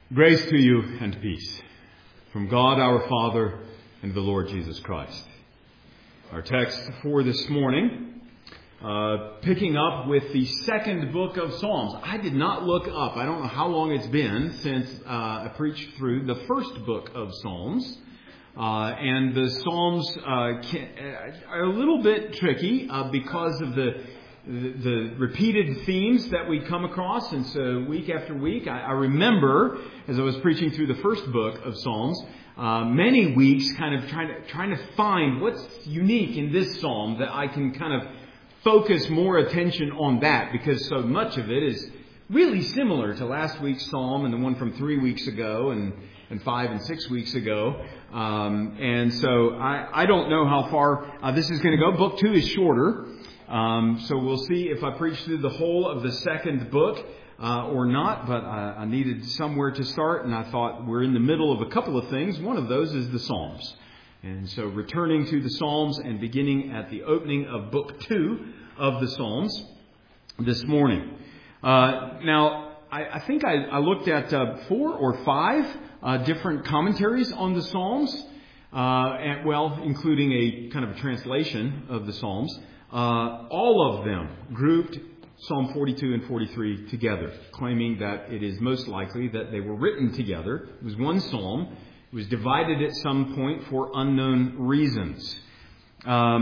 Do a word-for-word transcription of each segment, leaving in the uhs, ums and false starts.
Grace to you and peace from God our Father and the Lord Jesus Christ. Our text for this morning, uh, picking up with the second book of Psalms. I did not look up. I don't know how long it's been since uh, I preached through the first book of Psalms. Uh, and the Psalms uh, can, uh, are a little bit tricky uh, because of the The, the repeated themes that we come across, and so week after week, I, I remember as I was preaching through the first book of Psalms, uh, many weeks kind of trying to trying to find what's unique in this psalm that I can kind of focus more attention on that, because so much of it is really similar to last week's psalm and the one from three weeks ago and and five and six weeks ago, um, and so I, I don't know how far uh, this is going to go. Book two is shorter. Um, so we'll see if I preach through the whole of the second book uh, or not, but I, I needed somewhere to start, and I thought we're in the middle of a couple of things. One of those is the Psalms. And so returning to the Psalms and beginning at the opening of book two of the Psalms this morning. Uh, now, I, I think I, I looked at uh, four or five uh, different commentaries on the Psalms, uh, and, well, including a kind of a translation of the Psalms. Uh, all of them grouped Psalm forty-two and forty-three together, claiming that it is most likely that they were written together. It was one psalm. It was divided at some point for unknown reasons. Um,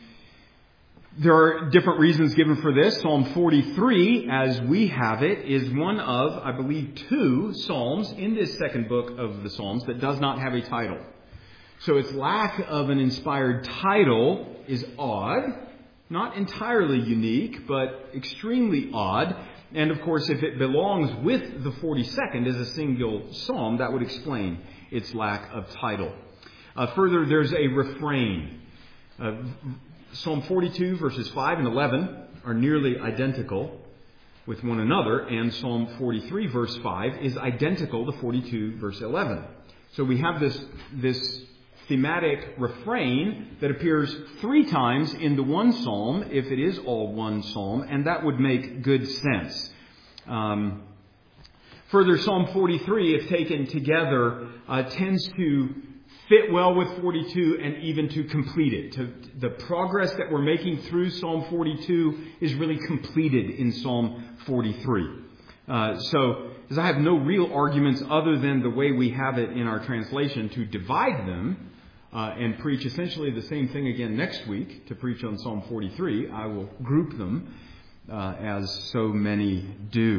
there are different reasons given for this. Psalm forty-three, as we have it, is one of, I believe, two psalms in this second book of the Psalms that does not have a title. So its lack of an inspired title is odd. Not entirely unique, but extremely odd. And of course, if it belongs with the forty-second as a single psalm, that would explain its lack of title. Uh, further, there's a refrain. Uh, Psalm forty-two verses five and eleven are nearly identical with one another, and Psalm forty-three verse five is identical to forty-two verse eleven. So we have this, this thematic refrain that appears three times in the one psalm, if it is all one psalm, and that would make good sense. Um, further, Psalm forty-three, if taken together, uh, tends to fit well with forty-two and even to complete it. To, the progress that we're making through Psalm forty-two is really completed in Psalm forty-three. Uh, so, as I have no real arguments other than the way we have it in our translation to divide them, Uh, and preach essentially the same thing again next week to preach on Psalm forty-three. I will group them uh, as so many do.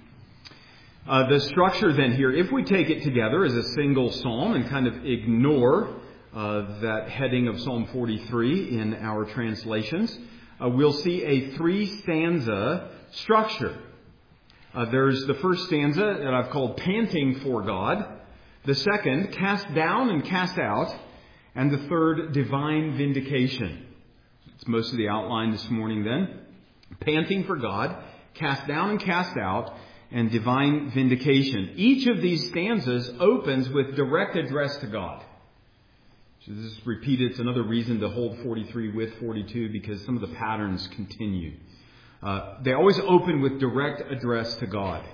Uh, the structure then here, if we take it together as a single psalm and kind of ignore uh, that heading of Psalm forty-three in our translations, uh, we'll see a three-stanza structure. Uh, there's the first stanza that I've called Panting for God. The second, Cast Down and Cast Out. And the third, Divine Vindication. It's most of the outline this morning then. Panting for God, Cast Down and Cast Out, and Divine Vindication. Each of these stanzas opens with direct address to God. So this is repeated. It's another reason to hold forty-three with forty-two, because some of the patterns continue. Uh, they always open with direct address to God.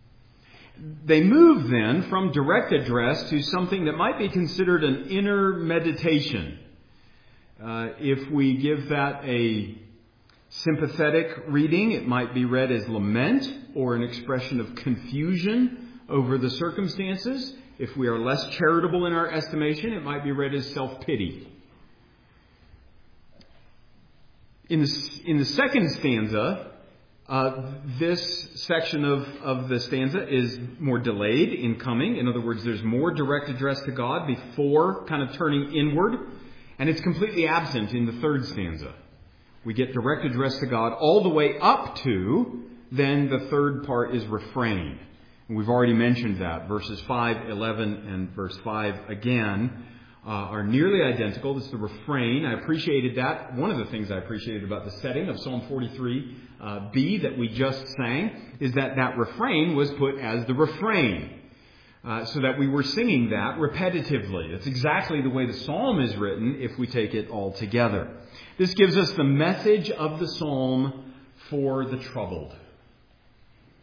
They move then from direct address to something that might be considered an inner meditation. Uh, if we give that a sympathetic reading, it might be read as lament or an expression of confusion over the circumstances. If we are less charitable in our estimation, it might be read as self-pity. In the, in the second stanza, Uh, this section of, of the stanza is more delayed in coming. In other words, there's more direct address to God before kind of turning inward. And it's completely absent in the third stanza. We get direct address to God all the way up to, then the third part is refrain. And we've already mentioned that. Verses five, eleven, and verse five again uh, are nearly identical. This is the refrain. I appreciated that. One of the things I appreciated about the setting of Psalm forty-three Uh, B that we just sang is that that refrain was put as the refrain, uh, so that we were singing that repetitively. That's exactly the way the psalm is written if we take it all together. This gives us the message of the psalm for the troubled.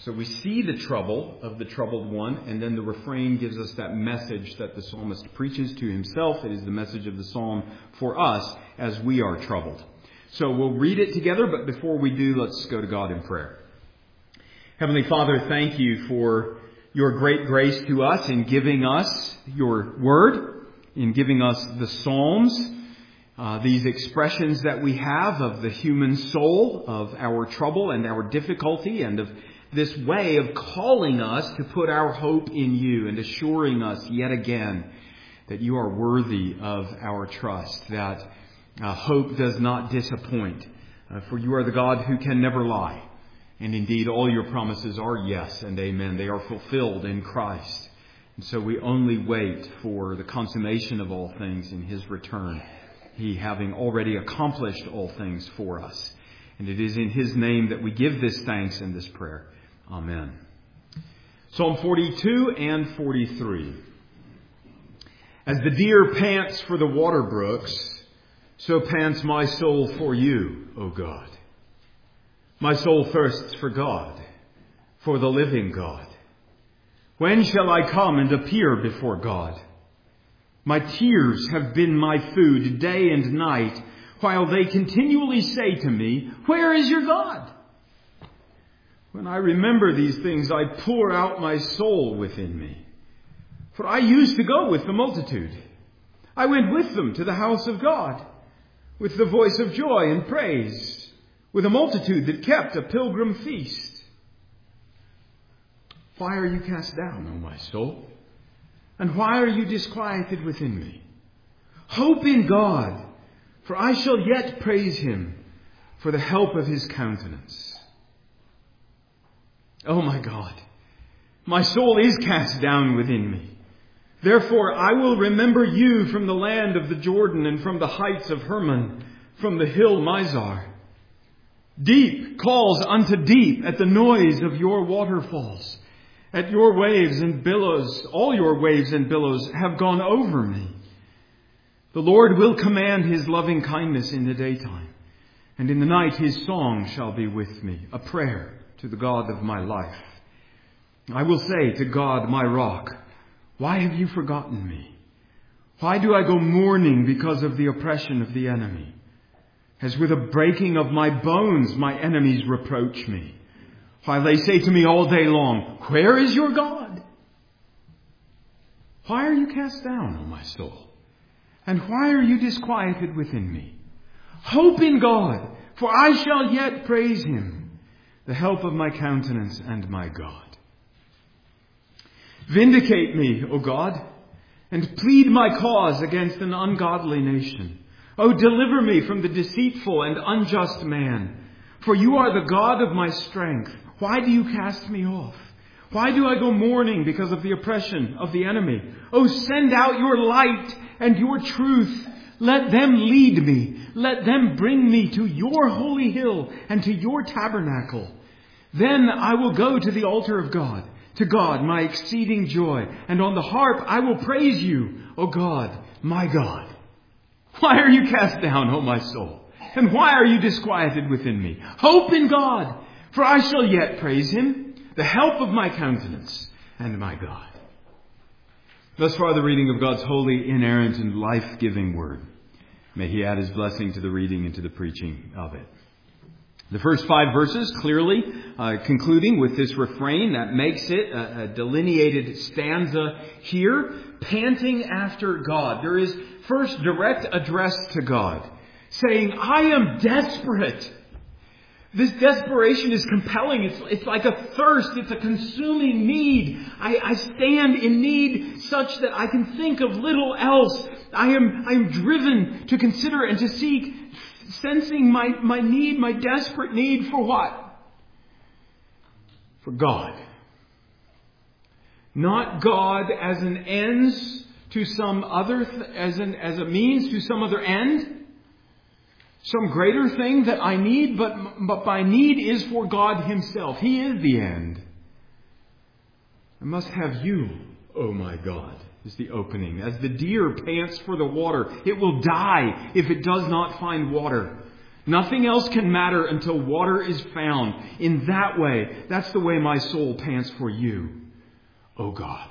So we see the trouble of the troubled one, and then the refrain gives us that message that the psalmist preaches to himself. It is the message of the psalm for us as we are troubled. So we'll read it together, but before we do, let's go to God in prayer. Heavenly Father, thank you for your great grace to us in giving us your word, in giving us the Psalms, uh, these expressions that we have of the human soul, of our trouble and our difficulty, and of this way of calling us to put our hope in you and assuring us yet again that you are worthy of our trust, that uh, hope does not disappoint, uh, for you are the God who can never lie. And indeed, all your promises are yes and amen. They are fulfilled in Christ. And so we only wait for the consummation of all things in his return, he having already accomplished all things for us. And it is in his name that we give this thanks and this prayer. Amen. Psalm forty-two and forty-three. As the deer pants for the water brooks, so pants my soul for you, O God. My soul thirsts for God, for the living God. When shall I come and appear before God? My tears have been my food day and night, while they continually say to me, where is your God? When I remember these things, I pour out my soul within me. For I used to go with the multitude. I went with them to the house of God, with the voice of joy and praise, with a multitude that kept a pilgrim feast. Why are you cast down, O my soul? And why are you disquieted within me? Hope in God, for I shall yet praise him for the help of his countenance. O my God, my soul is cast down within me. Therefore I will remember you from the land of the Jordan and from the heights of Hermon, from the hill Mizar. Deep calls unto deep at the noise of your waterfalls. At your waves and billows, all your waves and billows have gone over me. The Lord will command his loving kindness in the daytime, and in the night his song shall be with me, a prayer to the God of my life. I will say to God, my rock, why have you forgotten me? Why do I go mourning because of the oppression of the enemy? As with a breaking of my bones, my enemies reproach me, while they say to me all day long, where is your God? Why are you cast down, O my soul? And why are you disquieted within me? Hope in God, for I shall yet praise him, the help of my countenance and my God. Vindicate me, O God, and plead my cause against an ungodly nation. Oh, deliver me from the deceitful and unjust man, for you are the God of my strength. Why do you cast me off? Why do I go mourning because of the oppression of the enemy? Oh, send out your light and your truth. Let them lead me. Let them bring me to your holy hill and to your tabernacle. Then I will go to the altar of God, to God, my exceeding joy. And on the harp I will praise you, O God, my God. Why are you cast down, O my soul? And why are you disquieted within me? Hope in God, for I shall yet praise him, the help of my countenance and my God. Thus far the reading of God's holy, inerrant, and life-giving word. May he add his blessing to the reading and to the preaching of it. The first five verses clearly uh, concluding with this refrain that makes it a, a delineated stanza here, panting after God. There is first direct address to God, saying, I am desperate. This desperation is compelling. It's, it's like a thirst. It's a consuming need. I, I stand in need such that I can think of little else. I am, I am driven to consider and to seek, sensing my, my need, my desperate need for what? For God. Not God as an ends to some other, th- as an, as a means to some other end. Some greater thing that I need, but, but my need is for God himself. He is the end. I must have you, O my God, is the opening. As the deer pants for the water, it will die if it does not find water. Nothing else can matter until water is found. In that way, that's the way my soul pants for you, O God.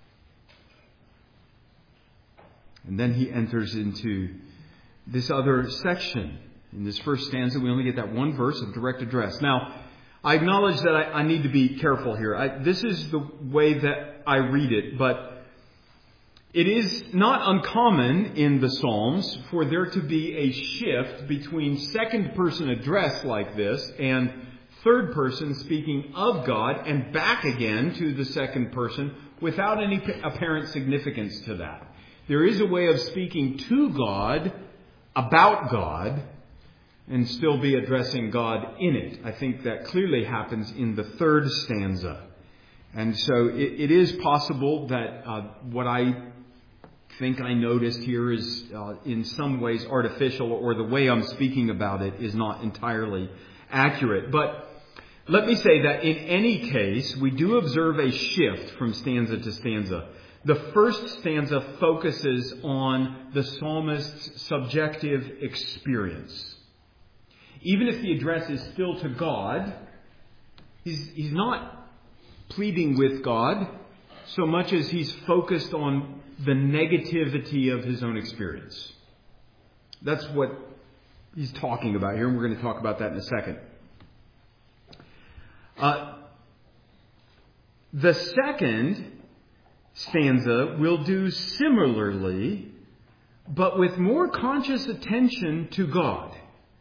And then he enters into this other section. In this first stanza, we only get that one verse of direct address. Now, I acknowledge that I, I need to be careful here. I, this is the way that I read it, but it is not uncommon in the Psalms for there to be a shift between second person address like this and third person speaking of God and back again to the second person without any apparent significance to that. There is a way of speaking to God, about God, and still be addressing God in it. I think that clearly happens in the third stanza. And so it, it is possible that uh, what I think I noticed here is uh, in some ways artificial, or the way I'm speaking about it is not entirely accurate. But let me say that in any case, we do observe a shift from stanza to stanza. The first stanza focuses on the psalmist's subjective experience. Even if the address is still to God, he's, he's not pleading with God so much as he's focused on the negativity of his own experience. That's what he's talking about here, and we're going to talk about that in a second. Uh, the second stanza will do similarly, but with more conscious attention to God.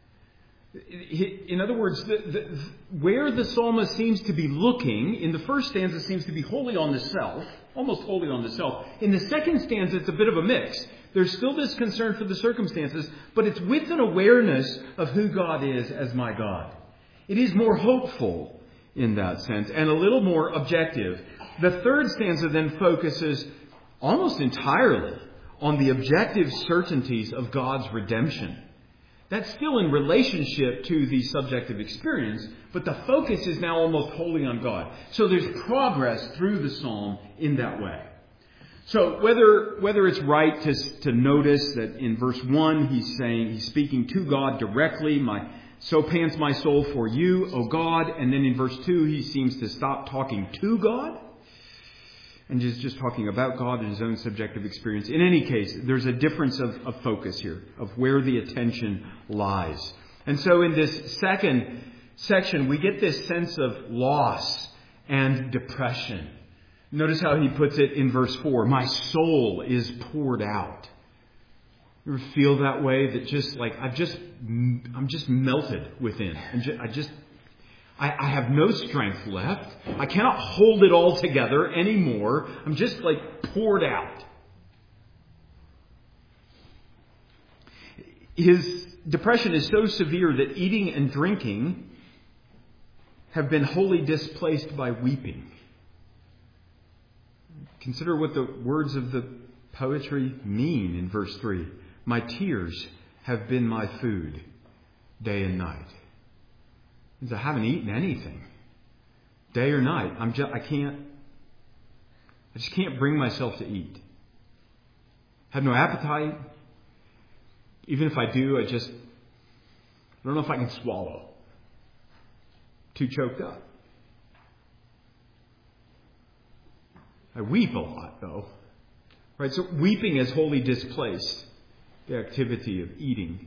In other words, the, the, where the psalmist seems to be looking, in the first stanza seems to be wholly on the self, almost wholly on the self. In the second stanza, it's a bit of a mix. There's still this concern for the circumstances, but it's with an awareness of who God is as my God. It is more hopeful in that sense, and a little more objective. The third stanza then focuses almost entirely on the objective certainties of God's redemption. That's still in relationship to the subjective experience, but the focus is now almost wholly on God. So there's progress through the psalm in that way. So whether whether it's right to, to notice that in verse one he's saying, he's speaking to God directly, my so pants my soul for you, O God, and then in verse two he seems to stop talking to God and just, just talking about God and his own subjective experience. In any case, there's a difference of, of focus here, of where the attention lies. And so in this second section, we get this sense of loss and depression. Notice how he puts it in verse four. My soul is poured out. You ever feel that way? That just like, I've just, I'm just melted within. And just, I just, I, I have no strength left. I cannot hold it all together anymore. I'm just like poured out. His depression is so severe that eating and drinking have been wholly displaced by weeping. Consider what the words of the poetry mean in verse three. My tears have been my food day and night. It means I haven't eaten anything, day or night. I'm just, I can't, I just can't bring myself to eat. Have no appetite. Even if I do, I just, I don't know if I can swallow. Too choked up. I weep a lot, though. Right? So weeping has wholly displaced the activity of eating.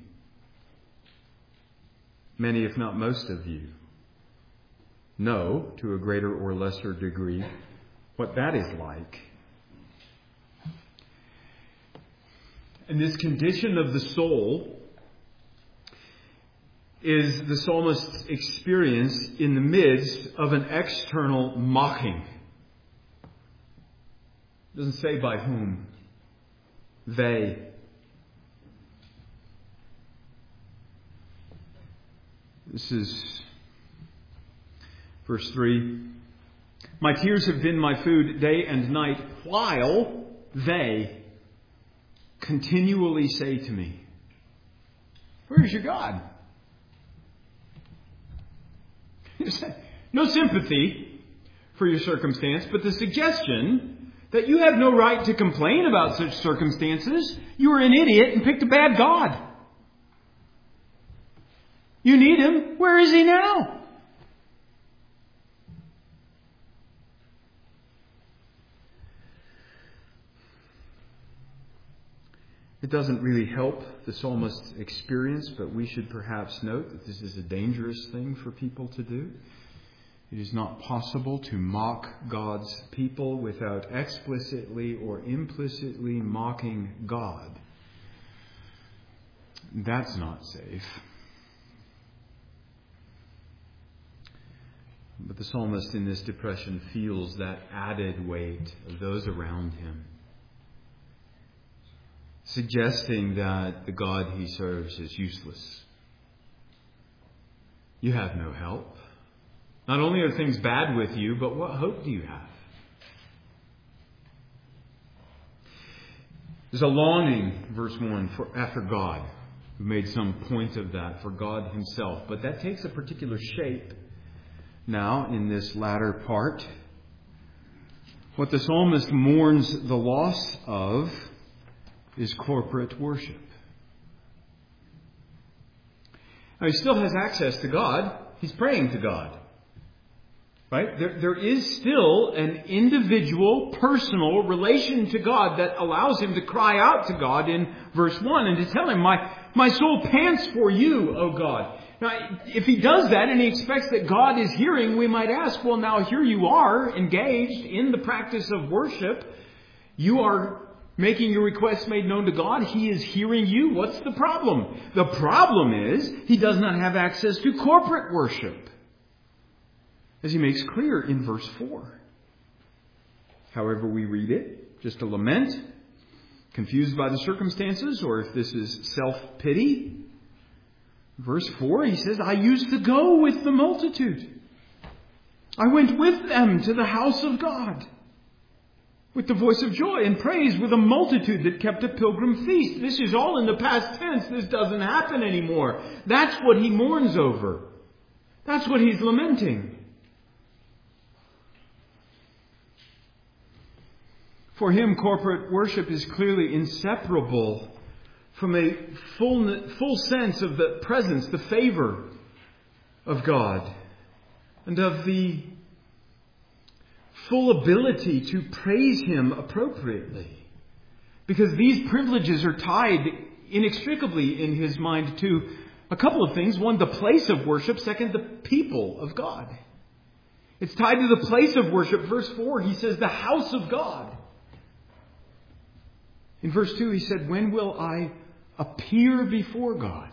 Many, if not most of you, know to a greater or lesser degree what that is like. And this condition of the soul is the psalmist's experience in the midst of an external mocking. It doesn't say by whom. They. This is verse three. My tears have been my food day and night, while they continually say to me, where is your God? No sympathy for your circumstance, but the suggestion that you have no right to complain about such circumstances. You are an idiot and picked a bad God. You need Him. Where is He now? It doesn't really help the psalmist's experience, but we should perhaps note that this is a dangerous thing for people to do. It is not possible to mock God's people without explicitly or implicitly mocking God. That's not safe. But the psalmist in this depression feels that added weight of those around him, suggesting that the God he serves is useless. You have no help. Not only are things bad with you, but what hope do you have? There's a longing, verse one, for after God. We made some point of that, for God Himself. But that takes a particular shape now in this latter part. What the psalmist mourns the loss of is corporate worship. Now, he still has access to God. He's praying to God. Right? There, there is still an individual, personal relation to God that allows him to cry out to God in verse one and to tell Him, my, my soul pants for you, O God. Now, if he does that and he expects that God is hearing, we might ask, well, now here you are engaged in the practice of worship. You are making your requests made known to God. He is hearing you. What's the problem? The problem is he does not have access to corporate worship, as he makes clear in verse four. However we read it, just a lament, confused by the circumstances, or if this is self-pity. Verse four, he says, I used to go with the multitude. I went with them to the house of God, with the voice of joy and praise, with a multitude that kept a pilgrim feast. This is all in the past tense. This doesn't happen anymore. That's what he mourns over. That's what he's lamenting. For him, corporate worship is clearly inseparable from a full, full sense of the presence, the favor of God, and of the full ability to praise Him appropriately. Because these privileges are tied inextricably in his mind to a couple of things. One, the place of worship. Second, the people of God. It's tied to the place of worship. Verse four, he says, the house of God. In verse two, he said, when will I appear before God?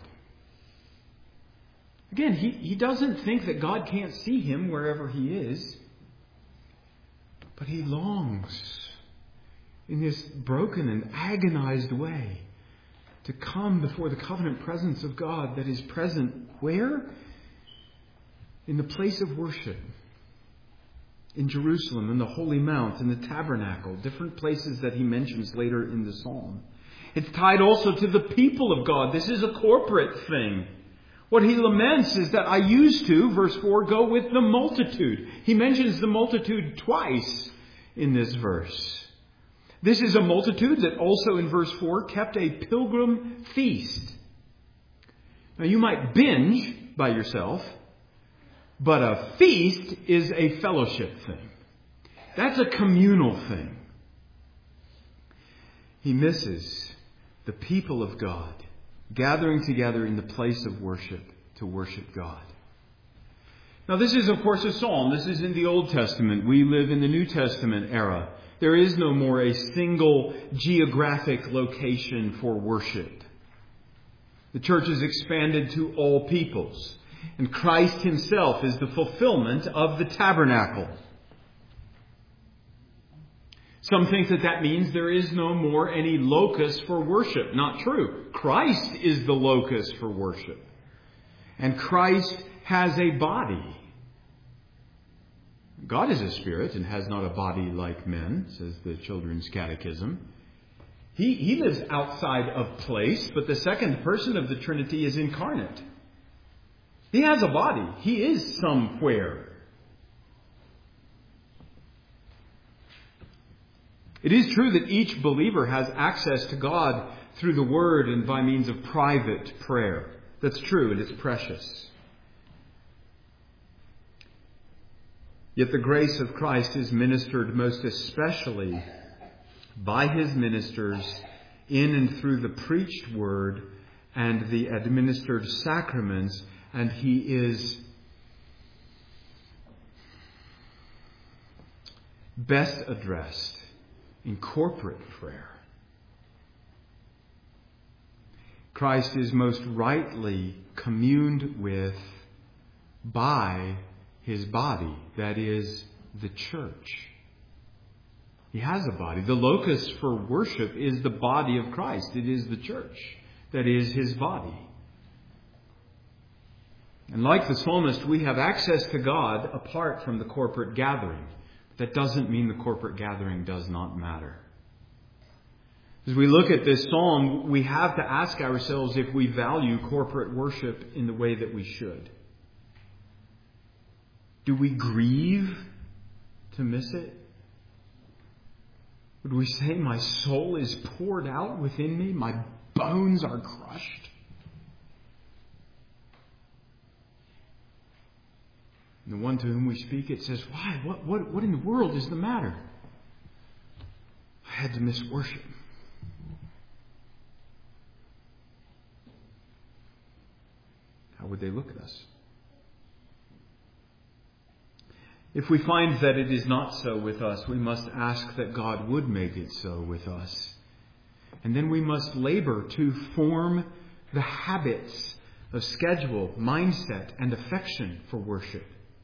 Again, he, he doesn't think that God can't see him wherever he is. But he longs in this broken and agonized way to come before the covenant presence of God that is present where? In the place of worship. In Jerusalem, in the Holy Mount, in the tabernacle, different places that he mentions later in the psalm. It's tied also to the people of God. This is a corporate thing. What he laments is that I used to, verse four, go with the multitude. He mentions the multitude twice in this verse. This is a multitude that also in verse four kept a pilgrim feast. Now you might binge by yourself, but a feast is a fellowship thing. That's a communal thing. He misses the people of God gathering together in the place of worship to worship God. Now this is of course a psalm. This is in the Old Testament. We live in the New Testament era. There is no more a single geographic location for worship. The church is expanded to all peoples. And Christ Himself is the fulfillment of the tabernacle. Some think that that means there is no more any locus for worship. Not true. Christ is the locus for worship. And Christ has a body. God is a spirit and has not a body like men, says the Children's Catechism. He, he lives outside of place, but the second person of the Trinity is incarnate. He has a body. He is somewhere. It is true that each believer has access to God through the Word and by means of private prayer. That's true, and it's precious. Yet the grace of Christ is ministered most especially by His ministers in and through the preached word and the administered sacraments, and He is best addressed in corporate prayer. Christ is most rightly communed with by His body, that is, the church. He has a body. The locus for worship is the body of Christ. It is the church, that is His body. And like the psalmist, we have access to God apart from the corporate gathering. That doesn't mean the corporate gathering does not matter. As we look at this psalm, we have to ask ourselves if we value corporate worship in the way that we should. Do we grieve to miss it? Would we say, my soul is poured out within me, my bones are crushed? And the one to whom we speak it says, why? What, what, what in the world is the matter? I had to miss worship. How would they look at us? If we find that it is not so with us, we must ask that God would make it so with us. And then we must labor to form the habits of schedule, mindset, and affection for worship.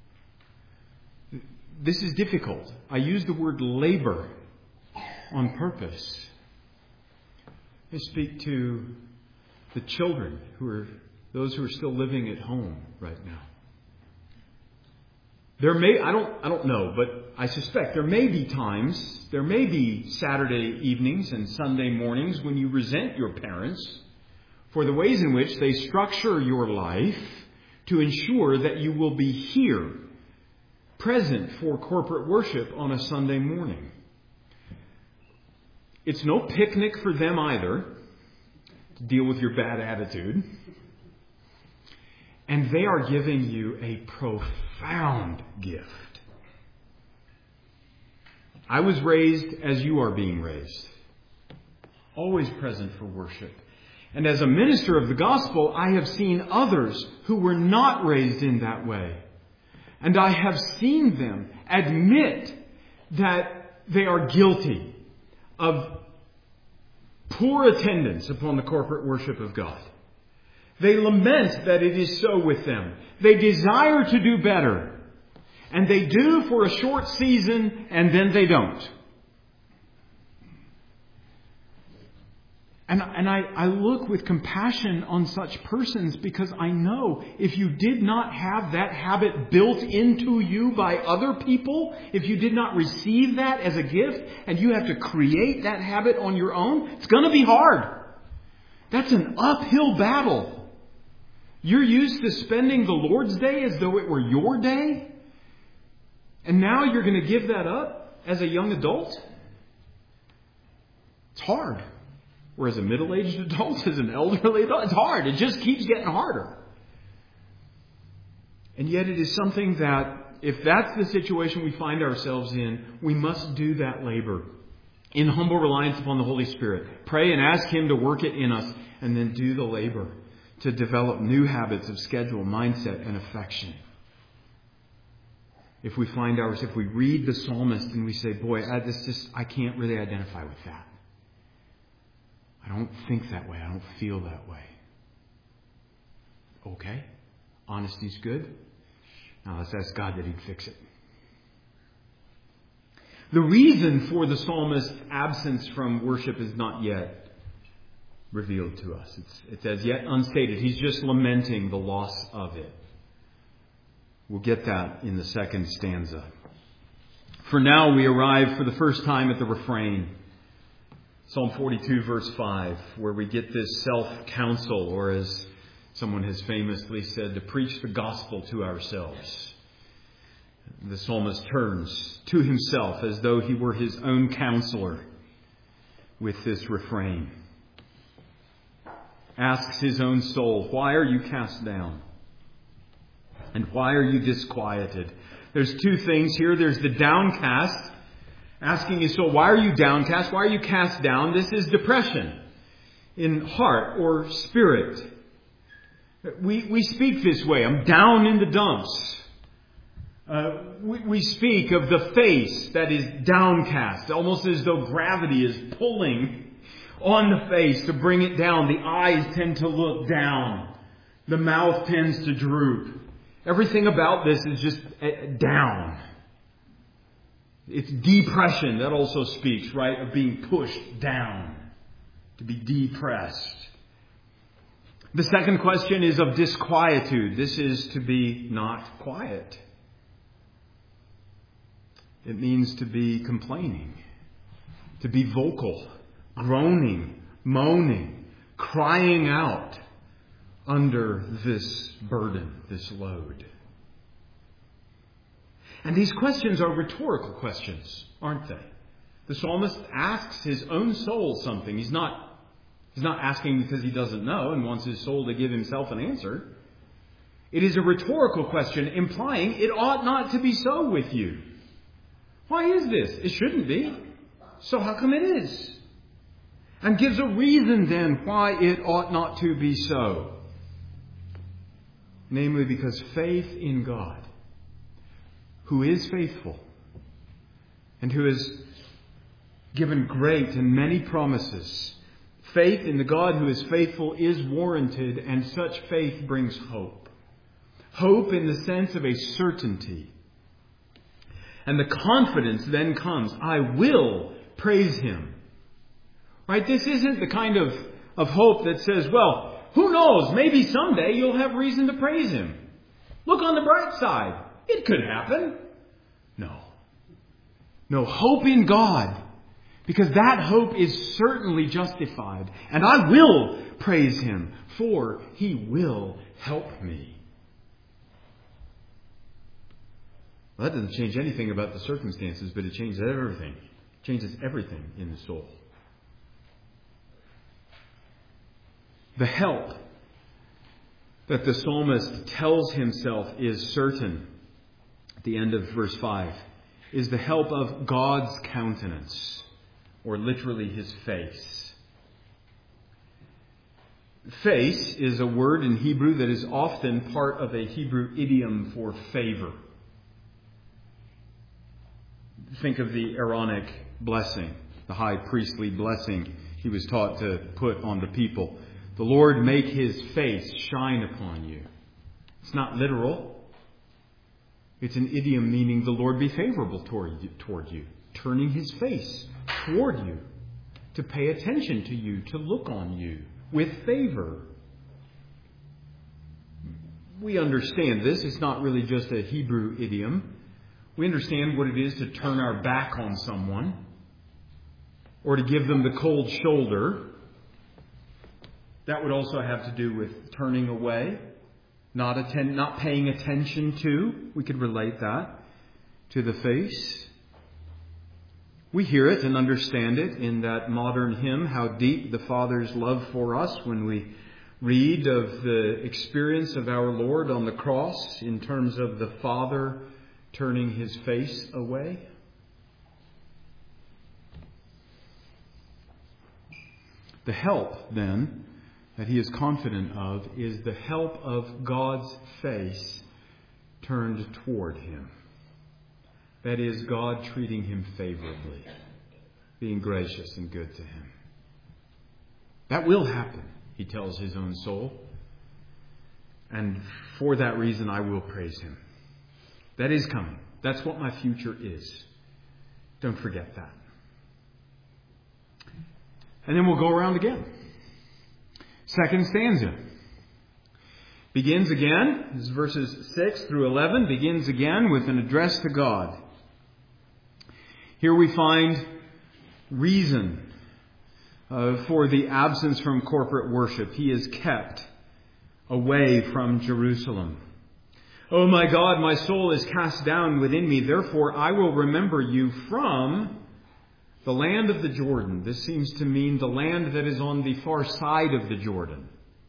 This is difficult. I use the word labor on purpose. I speak to the children who are those who are still living at home right now. There may, I don't, I don't know, but I suspect there may be times, there may be Saturday evenings and Sunday mornings when you resent your parents for the ways in which they structure your life to ensure that you will be here, present for corporate worship on a Sunday morning. It's no picnic for them either to deal with your bad attitude. And they are giving you a profound gift. I was raised as you are being raised. Always present for worship. And as a minister of the gospel, I have seen others who were not raised in that way. And I have seen them admit that they are guilty of poor attendance upon the corporate worship of God. They lament that it is so with them. They desire to do better. And they do for a short season, and then they don't. And, and I, I look with compassion on such persons because I know if you did not have that habit built into you by other people, if you did not receive that as a gift, and you have to create that habit on your own, it's going to be hard. That's an uphill battle. You're used to spending the Lord's Day as though it were your day. And now you're going to give that up as a young adult? It's hard. Or as a middle-aged adult, as an elderly adult, it's hard. It just keeps getting harder. And yet it is something that, if that's the situation we find ourselves in, we must do that labor in humble reliance upon the Holy Spirit. Pray and ask Him to work it in us, and then do the labor to develop new habits of schedule, mindset, and affection. If we find ours, if we read the psalmist and we say, boy, I, this just, I can't really identify with that. I don't think that way. I don't feel that way. Okay. Honesty's good. Now let's ask God that He'd fix it. The reason for the psalmist's absence from worship is not yet revealed to us. It's, it's as yet unstated. He's just lamenting the loss of it. We'll get that in the second stanza. For now we arrive for the first time at the refrain. Psalm forty-two verse five, where we get this self-counsel, or as someone has famously said, to preach the gospel to ourselves. The psalmist turns to himself as though he were his own counselor with this refrain. asks his own soul, why are you cast down? And why are you disquieted? There's two things here. There's the downcast, asking his soul, why are you downcast? Why are you cast down? This is depression in heart or spirit. We, we speak this way. I'm down in the dumps. Uh, we, we speak of the face that is downcast, almost as though gravity is pulling on the face to bring it down. The eyes tend to look down. The mouth tends to droop. Everything about this is just down. It's depression that also speaks, right, of being pushed down, to be depressed. The second question is of disquietude. This is to be not quiet. It means to be complaining, to be vocal, groaning, moaning, crying out under this burden, this load. And these questions are rhetorical questions, aren't they? The psalmist asks his own soul something. He's not, he's not asking because he doesn't know and wants his soul to give himself an answer. It is a rhetorical question implying it ought not to be so with you. Why is this? It shouldn't be. So how come it is? And gives a reason then why it ought not to be so. Namely because faith in God, who is faithful and who has given great and many promises, faith in the God who is faithful is warranted, and such faith brings hope. Hope in the sense of a certainty. And the confidence then comes, I will praise Him. Right? This isn't the kind of, of hope that says, well, who knows, maybe someday you'll have reason to praise Him. Look on the bright side. It could happen. No. No, hope in God. Because that hope is certainly justified. And I will praise Him, for He will help me. Well, that doesn't change anything about the circumstances, but it changes everything. It changes everything in the soul. The help that the psalmist tells himself is certain, at the end of verse five, is the help of God's countenance, or literally His face. Face is a word in Hebrew that is often part of a Hebrew idiom for favor. Think of the Aaronic blessing, the high priestly blessing he was taught to put on the people. The Lord make His face shine upon you. It's not literal. It's an idiom meaning the Lord be favorable toward you, toward you, turning His face toward you, to pay attention to you, to look on you with favor. We understand this. It's not really just a Hebrew idiom. We understand what it is to turn our back on someone, or to give them the cold shoulder. That would also have to do with turning away, not attend, not paying attention to. We could relate that to the face. We hear it and understand it in that modern hymn, How Deep the Father's Love for Us, when we read of the experience of our Lord on the cross in terms of the Father turning His face away. The help, then, that he is confident of is the help of God's face turned toward him. That is, God treating him favorably, being gracious and good to him. That will happen, he tells his own soul. And for that reason, I will praise Him. That is coming. That's what my future is. Don't forget that. And then we'll go around again. Second stanza. Begins again, this is verses six through eleven, begins again with an address to God. Here we find reason uh, for the absence from corporate worship. He is kept away from Jerusalem. O my God, my soul is cast down within me. Therefore, I will remember you from the land of the Jordan. This seems to mean the land that is on the far side of the Jordan.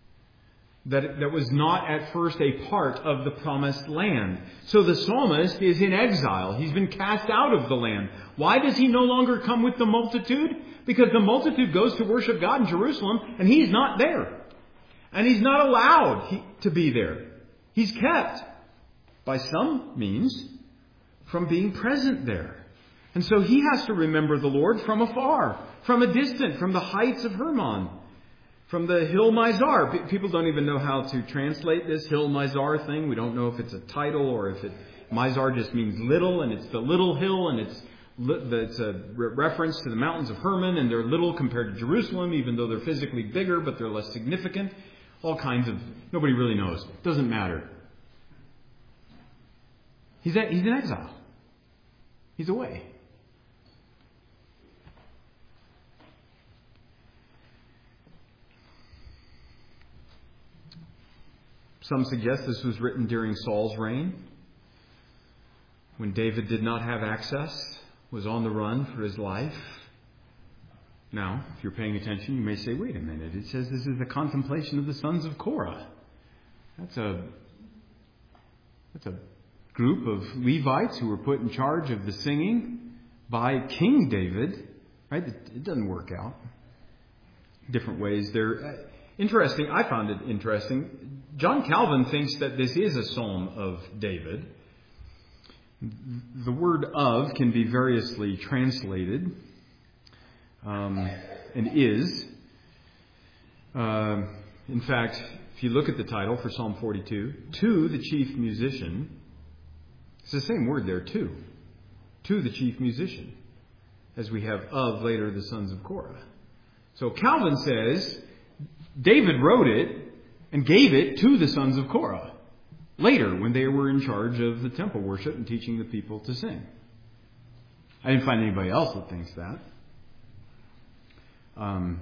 that, that was not at first a part of the promised land. So the psalmist is in exile. He's been cast out of the land. Why does he no longer come with the multitude? Because the multitude goes to worship God in Jerusalem, and he's not there. And he's not allowed to be there. He's kept, by some means, from being present there. And so he has to remember the Lord from afar, from a distance, from the heights of Hermon, from the hill Mizar. People don't even know how to translate this hill Mizar thing. We don't know if it's a title or if it Mizar just means little, and it's the little hill, and it's it's a reference to the mountains of Hermon, and they're little compared to Jerusalem, even though they're physically bigger, but they're less significant. All kinds of, nobody really knows. Doesn't matter. He's at, he's in exile. He's away. Some suggest this was written during Saul's reign, when David did not have access, was on the run for his life. Now, if you're paying attention, you may say, wait a minute, it says this is the contemplation of the sons of Korah. That's a, that's a group of Levites who were put in charge of the singing by King David. Right? It doesn't work out. Different ways. They're interesting. I found it interesting. John Calvin thinks that this is a psalm of David. The word of can be variously translated. Um, and is. Uh, in fact, if you look at the title for Psalm forty-two, to the chief musician, it's the same word there, too. To the chief musician, as we have of later the sons of Korah. So Calvin says David wrote it and gave it to the sons of Korah later when they were in charge of the temple worship and teaching the people to sing. I didn't find anybody else that thinks that. Um,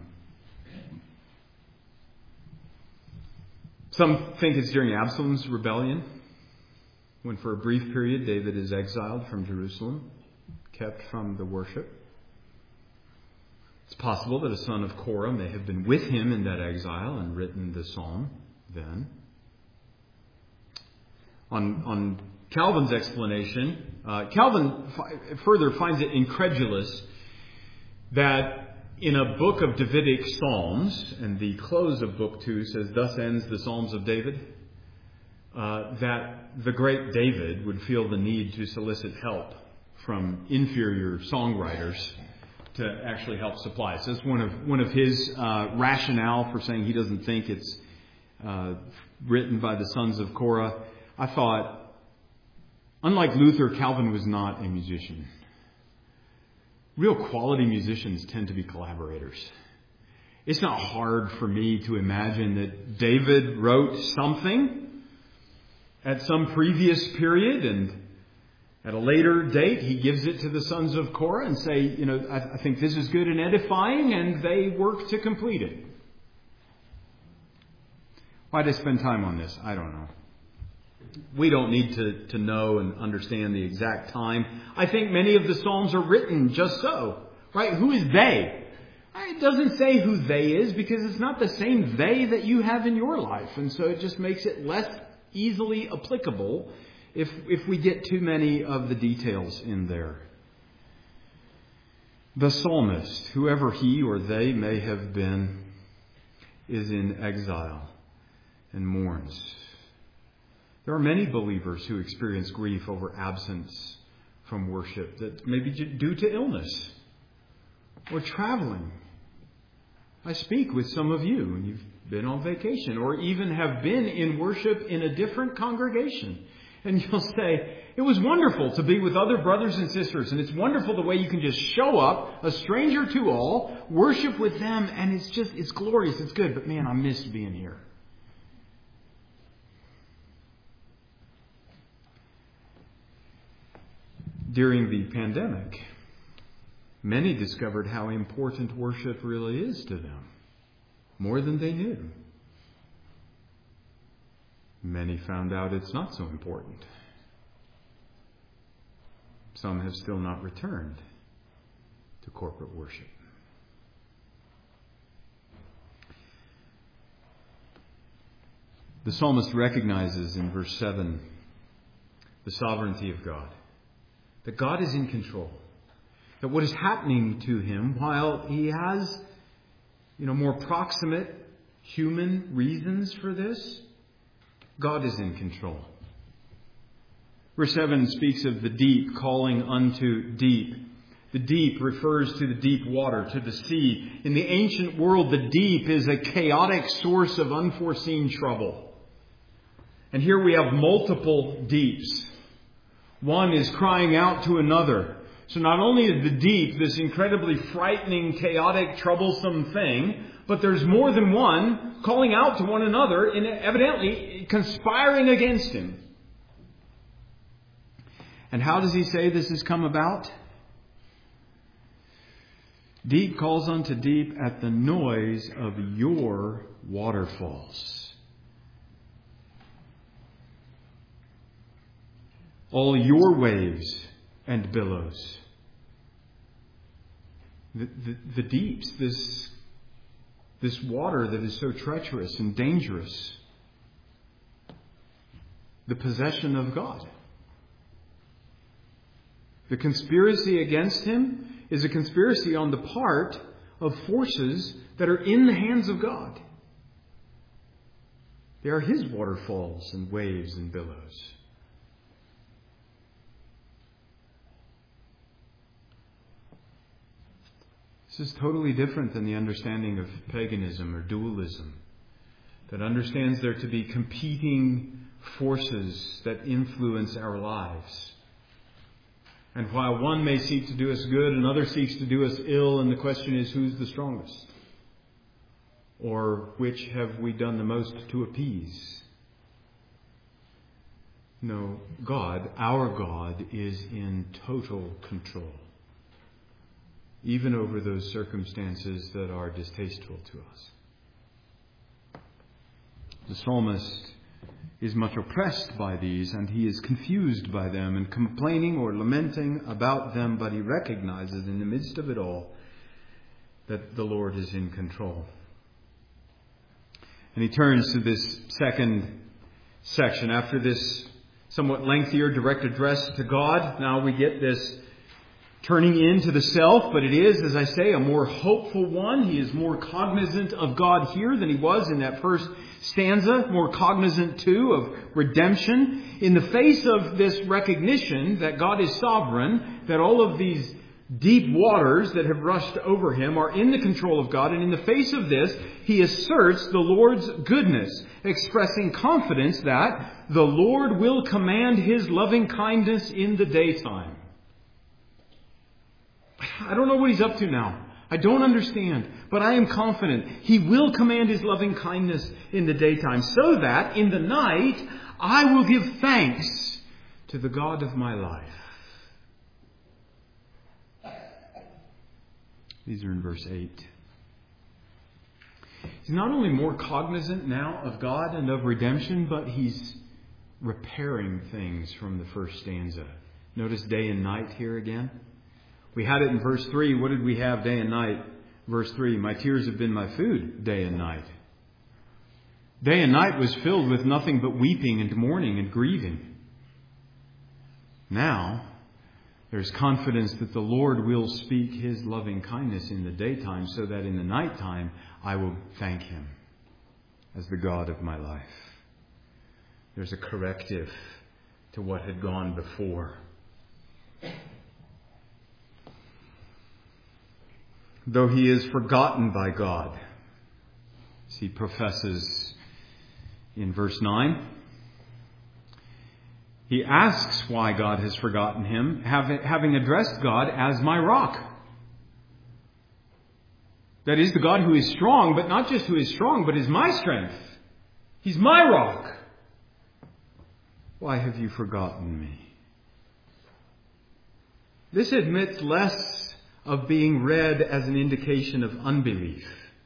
some think it's during Absalom's rebellion, when for a brief period David is exiled from Jerusalem, kept from the worship. It's possible that a son of Korah may have been with him in that exile and written the psalm then. On, on Calvin's explanation, uh, Calvin fi- further finds it incredulous that in a book of Davidic Psalms, and the close of Book two says, thus ends the Psalms of David, uh, that the great David would feel the need to solicit help from inferior songwriters to actually help supply. So that's one of one of his uh, rationale for saying he doesn't think it's uh, written by the sons of Korah. I thought, unlike Luther, Calvin was not a musician. Real quality musicians tend to be collaborators. It's not hard for me to imagine that David wrote something at some previous period, and at a later date he gives it to the sons of Korah and say, you know, I, I think this is good and edifying, and they work to complete it. Why did I spend time on this? I don't know. We don't need to, to know and understand the exact time. I think many of the Psalms are written just so. Right? Who is they? It doesn't say who they is, because it's not the same they that you have in your life. And so it just makes it less easily applicable if, if we get too many of the details in there. The psalmist, whoever he or they may have been, is in exile and mourns. There are many believers who experience grief over absence from worship that may be due to illness or traveling. I speak with some of you, and you've been on vacation or even have been in worship in a different congregation. And you'll say, it was wonderful to be with other brothers and sisters, and it's wonderful the way you can just show up, a stranger to all, worship with them, and it's just, it's glorious, it's good, but man, I missed being here. During the pandemic, many discovered how important worship really is to them, more than they knew. Many found out it's not so important. Some have still not returned to corporate worship. The psalmist recognizes in verse seven the sovereignty of God. That God is in control. That what is happening to him, while he has, you know, more proximate human reasons for this, God is in control. Verse seven speaks of the deep calling unto deep. The deep refers to the deep water, to the sea. In the ancient world, the deep is a chaotic source of unforeseen trouble. And here we have multiple deeps. One is crying out to another. So not only is the deep this incredibly frightening, chaotic, troublesome thing, but there's more than one calling out to one another and evidently conspiring against him. And how does he say this has come about? Deep calls unto deep at the noise of your waterfalls. All your waves and billows. The, the, the deeps, this, this water that is so treacherous and dangerous. The possession of God. The conspiracy against him is a conspiracy on the part of forces that are in the hands of God. They are his waterfalls and waves and billows. This is totally different than the understanding of paganism or dualism that understands there to be competing forces that influence our lives. And while one may seek to do us good, another seeks to do us ill, and the question is, who's the strongest? Or which have we done the most to appease? No, God, our God, is in total control. Even over those circumstances that are distasteful to us. The psalmist is much oppressed by these, and he is confused by them and complaining or lamenting about them, but he recognizes in the midst of it all that the Lord is in control. And he turns to this second section. After this somewhat lengthier direct address to God, now we get this turning into the self, but it is, as I say, a more hopeful one. He is more cognizant of God here than he was in that first stanza, more cognizant too of redemption. In the face of this recognition that God is sovereign, that all of these deep waters that have rushed over him are in the control of God, and in the face of this, he asserts the Lord's goodness, expressing confidence that the Lord will command his loving kindness in the daytime. I don't know what he's up to now. I don't understand. But I am confident he will command his loving kindness in the daytime, so that in the night I will give thanks to the God of my life. These are in verse eight. He's not only more cognizant now of God and of redemption, but he's repairing things from the first stanza. Notice day and night here again. We had it in verse three. What did we have day and night? Verse three, my tears have been my food day and night. Day and night was filled with nothing but weeping and mourning and grieving. Now, there's confidence that the Lord will speak his loving kindness in the daytime, so that in the nighttime I will thank him as the God of my life. There's a corrective to what had gone before. Though he is forgotten by God, as he professes in verse nine, he asks why God has forgotten him, having addressed God as my rock. That is, the God who is strong, but not just who is strong, but is my strength. He's my rock. Why have you forgotten me? This admits less of being read as an indication of unbelief.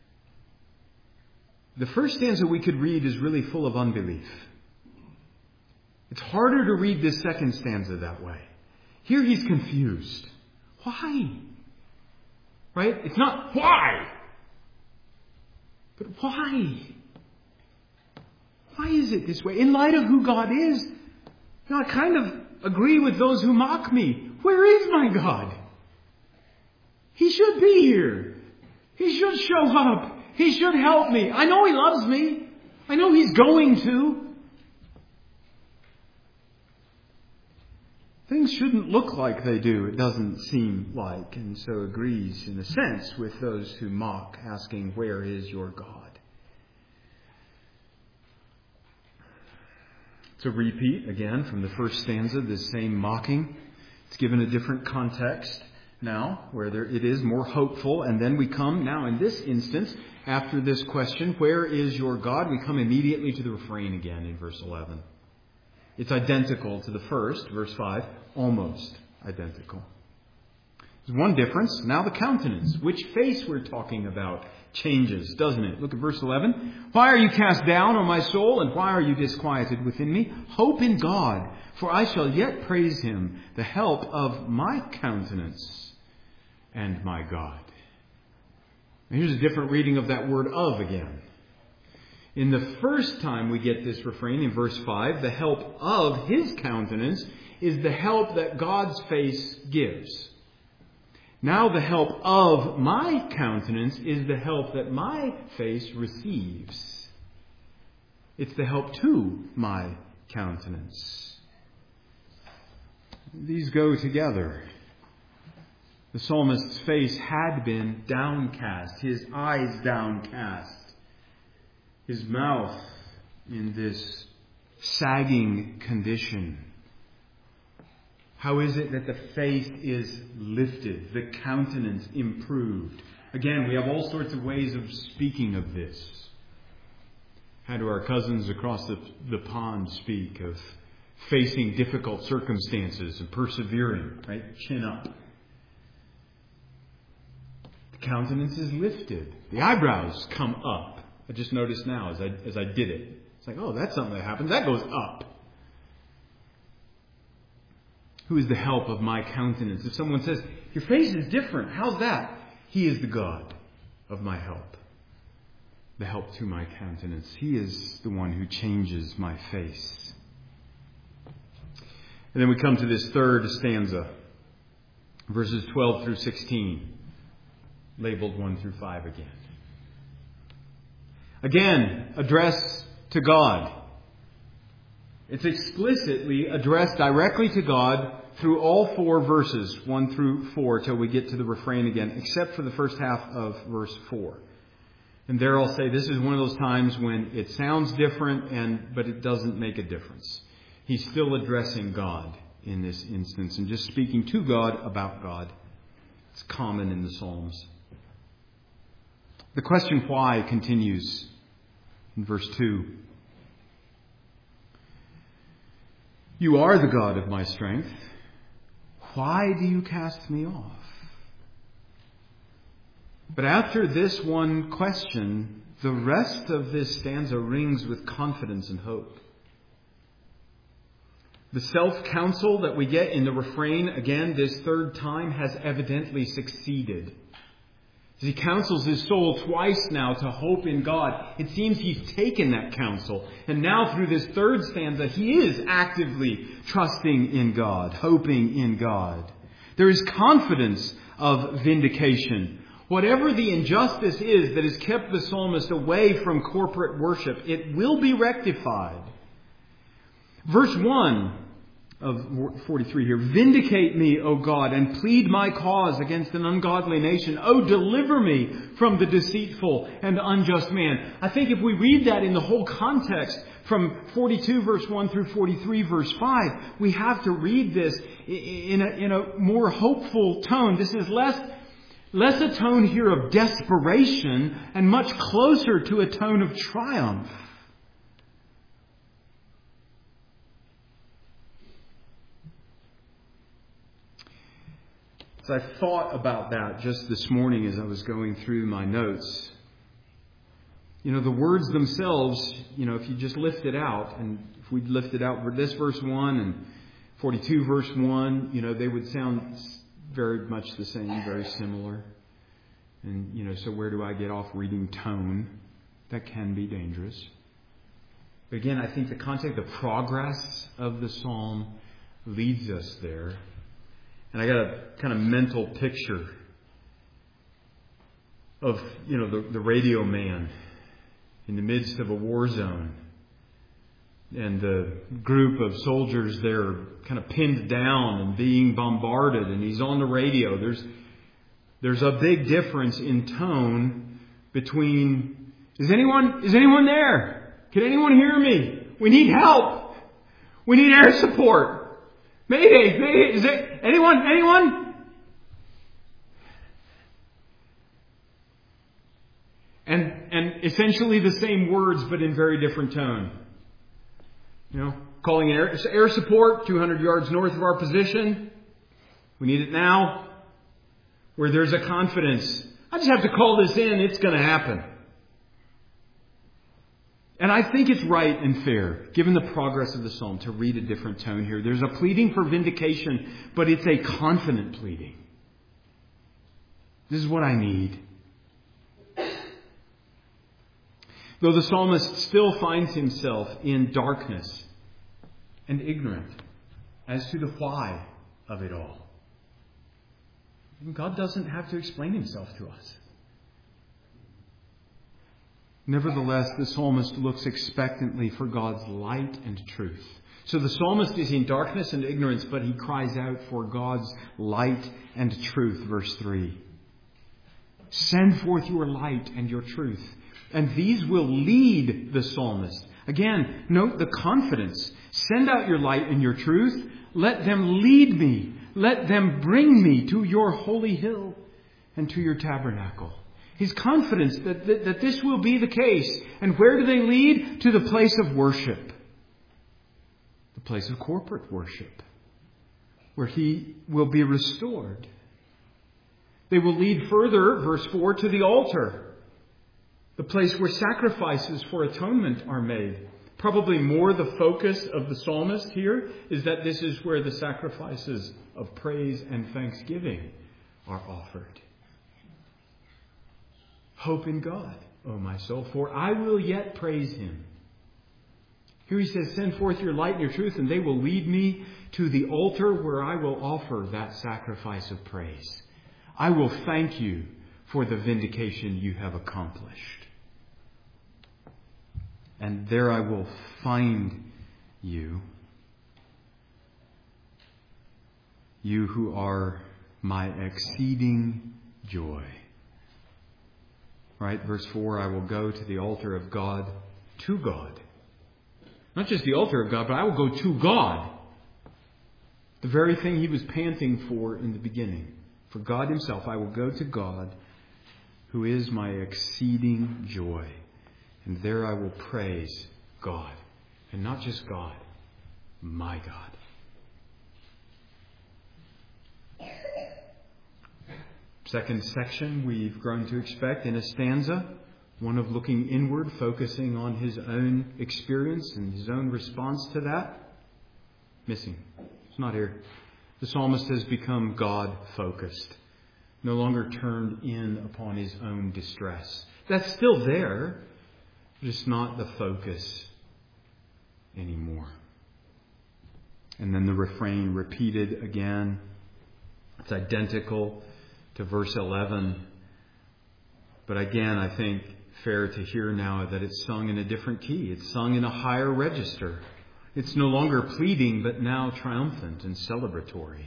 The first stanza we could read is really full of unbelief. It's harder to read this second stanza that way. Here he's confused. Why? Right? It's not why, but why? Why Why is it this way? In light of who God is, you know, I kind of agree with those who mock me. Where is my God? He should be here. He should show up. He should help me. I know He loves me. I know He's going to. Things shouldn't look like they do, it doesn't seem like, and so agrees in a sense with those who mock, asking, where is your God? It's a repeat, again, from the first stanza, this same mocking. It's given a different context now, where there, it is more hopeful, and then we come now in this instance, after this question, where is your God? We come immediately to the refrain again in verse eleven. It's identical to the first, verse five, almost identical. There's one difference. Now the countenance. Which face we're talking about changes, doesn't it? Look at verse eleven. Why are you cast down, O my soul, and why are you disquieted within me? Hope in God, for I shall yet praise Him, the help of my countenance and my God. And here's a different reading of that word of again. In the first time we get this refrain in verse five, the help of His countenance is the help that God's face gives. Now the help of my countenance is the help that my face receives. It's the help to my countenance. These go together. The psalmist's face had been downcast, his eyes downcast. His mouth in this sagging condition. How is it that the face is lifted, the countenance improved? Again, we have all sorts of ways of speaking of this. How do our cousins across the, the pond speak of facing difficult circumstances and persevering, right? Chin up. The countenance is lifted. The eyebrows come up. I just noticed now as I as I did it. It's like, oh, that's something that happens. That goes up. Who is the help of my countenance? If someone says, your face is different, how's that? He is the God of my help. The help to my countenance. He is the one who changes my face. And then we come to this third stanza. Verses twelve through sixteen. Labeled one through five again. Again, address to God. It's explicitly addressed directly to God through all four verses, one through four, till we get to the refrain again, except for the first half of verse four. And there I'll say this is one of those times when it sounds different, and but it doesn't make a difference. He's still addressing God in this instance and just speaking to God about God. It's common in the Psalms. The question why continues in verse two. You are the God of my strength. Why do you cast me off? But after this one question, the rest of this stanza rings with confidence and hope. The self-counsel that we get in the refrain, again, this third time, has evidently succeeded. As he counsels his soul twice now to hope in God, it seems he's taken that counsel. And now through this third stanza, he is actively trusting in God, hoping in God. There is confidence of vindication. Whatever the injustice is that has kept the psalmist away from corporate worship, it will be rectified. Verse one of forty-three here. Vindicate me, O God, and plead my cause against an ungodly nation. O deliver me from the deceitful and unjust man. I think if we read that in the whole context from forty-two verse one through forty-three verse five, we have to read this in a, in a more hopeful tone. This is less, less a tone here of desperation and much closer to a tone of triumph. So I thought about that just this morning as I was going through my notes. You know, the words themselves, you know, if you just lift it out, and if we lifted out this verse one and forty-two verse one, you know, they would sound very much the same, very similar. And, you know, so where do I get off reading tone? That can be dangerous. But again, I think the context, the progress of the psalm leads us there. And I got a kind of mental picture of, you know, the, the radio man in the midst of a war zone. And the group of soldiers there kind of pinned down and being bombarded. And he's on the radio. There's, there's a big difference in tone between, is anyone, is anyone there? Can anyone hear me? We need help. We need air support. Mayday, mayday. Is it anyone, anyone? And, and essentially the same words, but in very different tone. You know, calling in air, air support two hundred yards north of our position. We need it now. Where there's a confidence. I just have to call this in. It's going to happen. And I think it's right and fair, given the progress of the psalm, to read a different tone here. There's a pleading for vindication, but it's a confident pleading. This is what I need. Though the psalmist still finds himself in darkness and ignorant as to the why of it all. And God doesn't have to explain himself to us. Nevertheless, the psalmist looks expectantly for God's light and truth. So the psalmist is in darkness and ignorance, but he cries out for God's light and truth. Verse three. Send forth your light and your truth, and these will lead the psalmist. Again, note the confidence. Send out your light and your truth. Let them lead me. Let them bring me to your holy hill and to your tabernacle. His confidence that, that, that this will be the case. And where do they lead? To the place of worship. The place of corporate worship. Where he will be restored. They will lead further, verse four, to the altar. The place where sacrifices for atonement are made. Probably more the focus of the psalmist here is that this is where the sacrifices of praise and thanksgiving are offered. Hope in God, O my soul, for I will yet praise him. Here he says, send forth your light and your truth, and they will lead me to the altar where I will offer that sacrifice of praise. I will thank you for the vindication you have accomplished. And there I will find you, you who are my exceeding joy. Right, verse four, I will go to the altar of God, to God. Not just the altar of God, but I will go to God. The very thing he was panting for in the beginning. For God himself, I will go to God, who is my exceeding joy. And there I will praise God. And not just God, my God. Second section we've grown to expect in a stanza. One of looking inward, focusing on his own experience and his own response to that. Missing. It's not here. The psalmist has become God-focused. No longer turned in upon his own distress. That's still there. But it's not the focus anymore. And then the refrain repeated again. It's identical to verse eleven. But again, I think fair to hear now that it's sung in a different key. It's sung in a higher register. It's no longer pleading, but now triumphant and celebratory.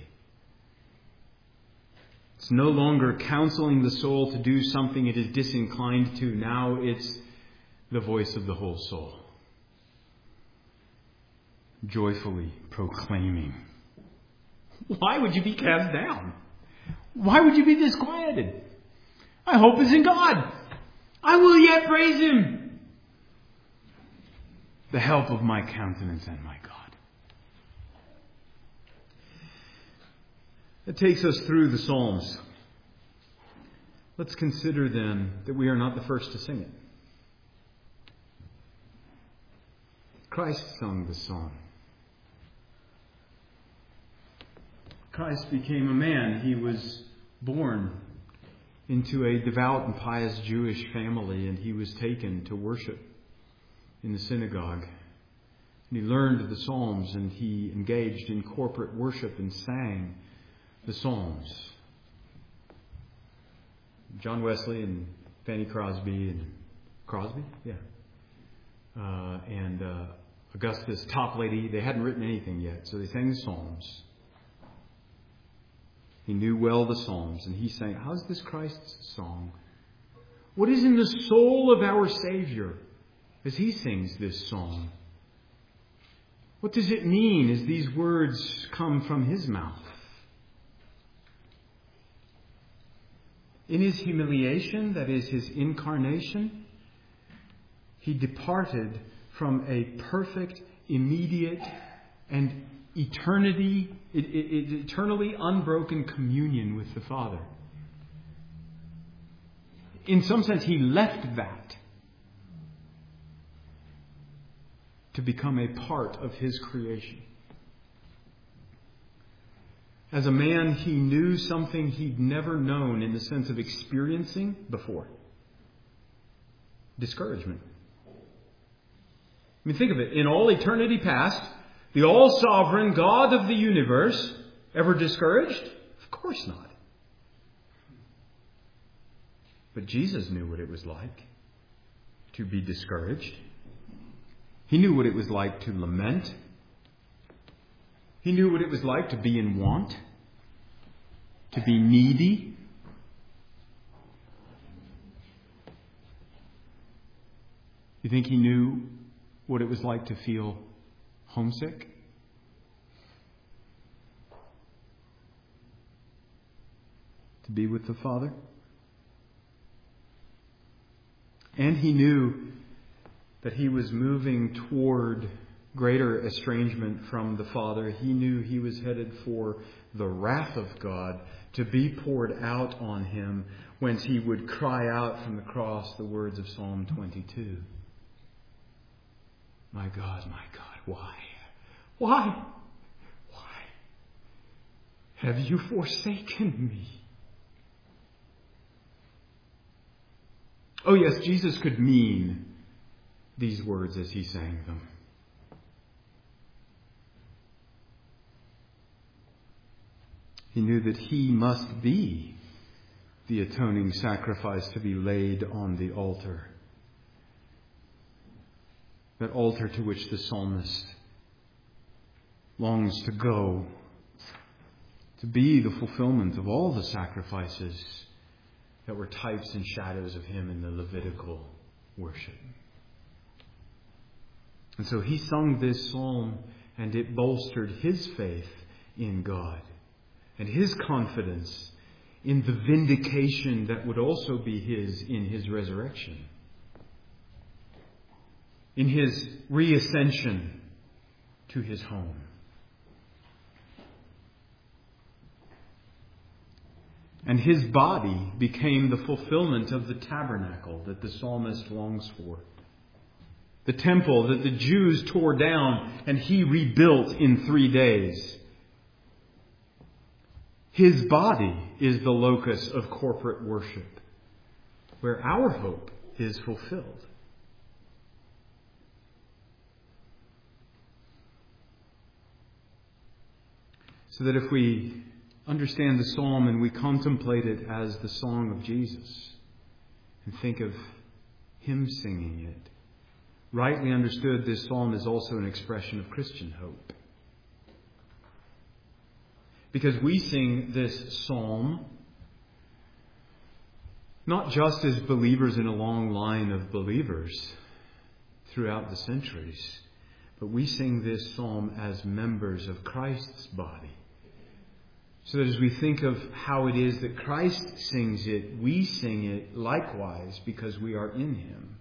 It's no longer counseling the soul to do something it is disinclined to. Now it's the voice of the whole soul. Joyfully proclaiming. Why would you be cast down? Why would you be disquieted? My hope is in God. I will yet praise him. The help of my countenance and my God. It takes us through the Psalms. Let's consider then that we are not the first to sing it. Christ sung the song. Christ became a man. He was born into a devout and pious Jewish family, and he was taken to worship in the synagogue And he learned the Psalms, and he engaged in corporate worship and sang the Psalms. John Wesley and Fanny Crosby and Crosby, yeah, uh, and uh, Augustus Toplady. They hadn't written anything yet, so they sang the Psalms. He knew well the Psalms, and he sang, how's this Christ's song? What is in the soul of our Savior as he sings this song? What does it mean as these words come from his mouth? In his humiliation, that is his incarnation, he departed from a perfect, immediate, and eternity, it, it, it, eternally unbroken communion with the Father. In some sense, he left that to become a part of his creation. As a man, he knew something he'd never known in the sense of experiencing before. Discouragement. I mean, think of it. In all eternity past, the all-sovereign God of the universe ever discouraged? Of course not. But Jesus knew what it was like to be discouraged. He knew what it was like to lament. He knew what it was like to be in want, to be needy. You think he knew what it was like to feel homesick? To be with the Father? And he knew that he was moving toward greater estrangement from the Father. He knew he was headed for the wrath of God to be poured out on him, whence he would cry out from the cross the words of Psalm twenty-two. My God, my God, why? Why? Why have you forsaken me? Oh yes, Jesus could mean these words as he sang them. He knew that he must be the atoning sacrifice to be laid on the altar. That altar to which the psalmist longs to go, to be the fulfillment of all the sacrifices that were types and shadows of him in the Levitical worship. And so he sung this psalm, and it bolstered his faith in God and his confidence in the vindication that would also be his in his resurrection, in his reascension to his home. And his body became the fulfillment of the tabernacle that the psalmist longs for. The temple that the Jews tore down and he rebuilt in three days. His body is the locus of corporate worship, where our hope is fulfilled. So that if we understand the psalm and we contemplate it as the song of Jesus and think of him singing it, rightly understood, this psalm is also an expression of Christian hope. Because we sing this psalm not just as believers in a long line of believers throughout the centuries, but we sing this psalm as members of Christ's body. So that as we think of how it is that Christ sings it, we sing it likewise because we are in him.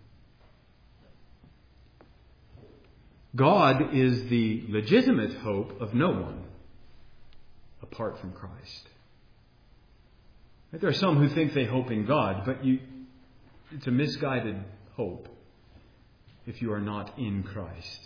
God is the legitimate hope of no one apart from Christ. There are some who think they hope in God, but you, it's a misguided hope if you are not in Christ.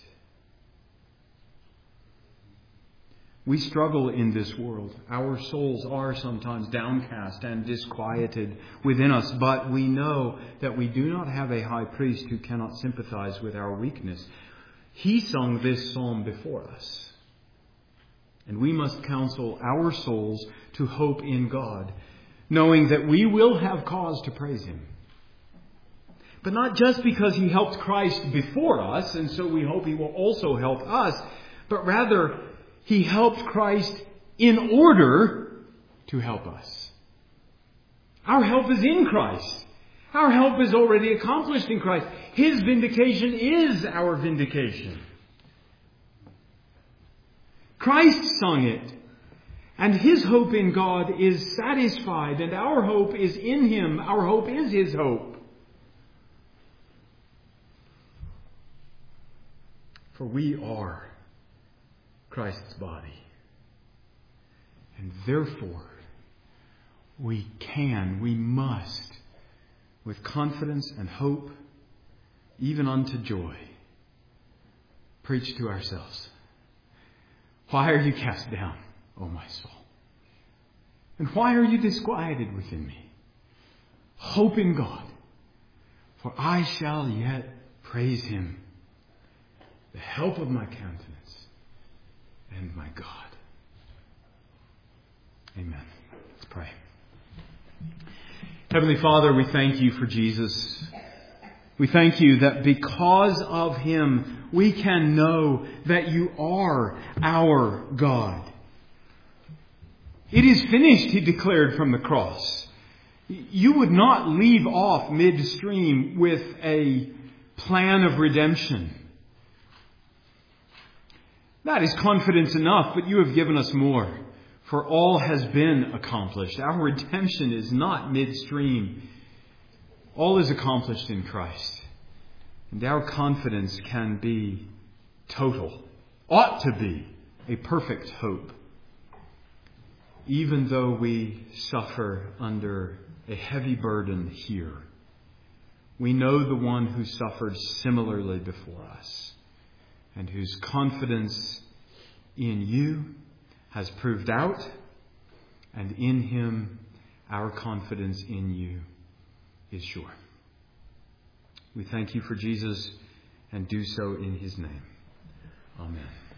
We struggle in this world. Our souls are sometimes downcast and disquieted within us, but we know that we do not have a high priest who cannot sympathize with our weakness. He sung this psalm before us. And we must counsel our souls to hope in God, knowing that we will have cause to praise Him. But not just because He helped Christ before us, and so we hope He will also help us, but rather He helped Christ in order to help us. Our help is in Christ. Our help is already accomplished in Christ. His vindication is our vindication. Christ sung it, and His hope in God is satisfied, and our hope is in Him. Our hope is His hope. For we are Christ's body. And therefore, we can, we must, with confidence and hope, even unto joy, preach to ourselves. Why are you cast down, O my soul? And why are you disquieted within me? Hope in God, for I shall yet praise Him, the help of my countenance and my God. Amen. Let's pray. Heavenly Father, we thank You for Jesus. We thank You that because of Him, we can know that You are our God. It is finished, He declared from the cross. You would not leave off midstream with a plan of redemption. That is confidence enough, but You have given us more. For all has been accomplished. Our redemption is not midstream. All is accomplished in Christ. And our confidence can be total. Ought to be a perfect hope. Even though we suffer under a heavy burden here, we know the one who suffered similarly before us, and whose confidence in You has proved out, and in Him our confidence in You is sure. We thank You for Jesus and do so in His name. Amen.